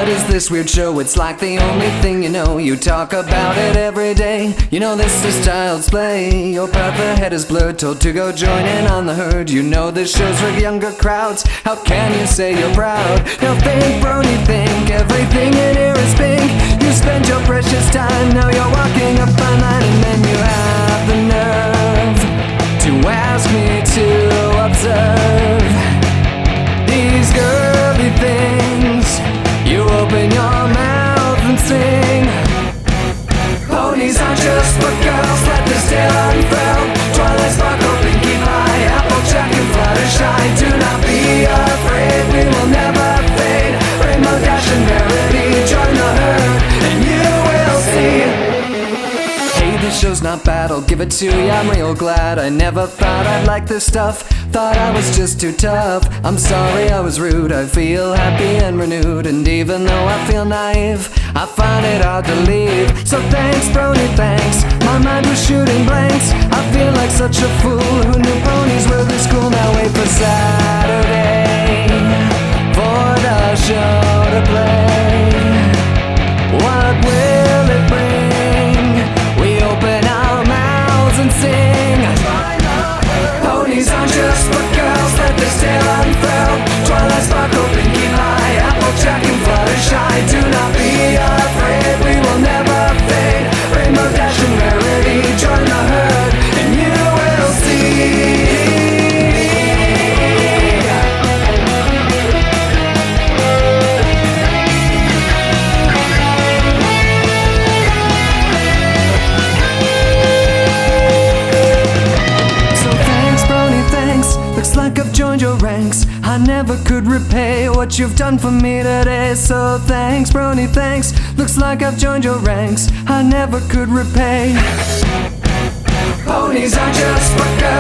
What is this weird show? It's like the only thing you know. You talk about it every day. You know this is child's play. Your path ahead is blurred, told to go join in on the herd. You know this show's for younger crowds. How can you say you're proud? Now think, brony, think. Everything in here is pink. You spend your precious time. Now you're walking a fine line, and then you have the nerve to ask me to observe these girly things. You open your mouth and sing. Ponies aren't just for girls, let this tale unfurl. Twilight sparkle, pinkie pie, applejack and fluttershy. Do not be afraid, we will never fade. Rainbow Dash and Rarity, join the herd, and you will see. Hey, this show's not bad, I'll give it to ya, I'm real glad. I never thought I'd like this stuff, thought I was just too tough. I'm sorry I was rude, I feel happy and renewed. And even though I feel naive, I find it hard to leave. So thanks, brony, thanks, my mind was shooting blanks. I feel like such a fool who knew ponies were this cool. Now wait for Saturday for the show to play. What will it bring? We open our mouths and sing. Ponies aren't just for girls, let this tale unfurl. Twilight sparkle, pinkie pie, applejack and fluttershy. Do not be afraid, we will never fade. Rainbow Dash and Rarity, join the herd, and you will see. Looks like I've joined your ranks. I never could repay what you've done for me today. So thanks, brony, thanks. Looks like I've joined your ranks. I never could repay. Ponies aren't just for girls.